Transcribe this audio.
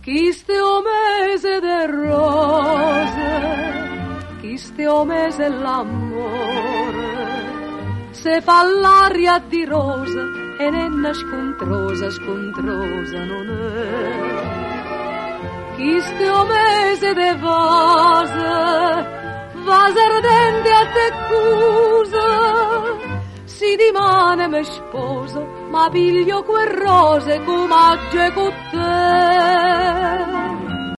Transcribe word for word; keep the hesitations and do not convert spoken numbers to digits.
Chiste o mese de rose, chiste o mese l'amore, se fa l'aria di rosa e nenna scontrosa, scontrosa non è. Chiste o mese de vase, vase ardente a te cusa, si dimane me sposo, ma piglio quel rose come agge con te.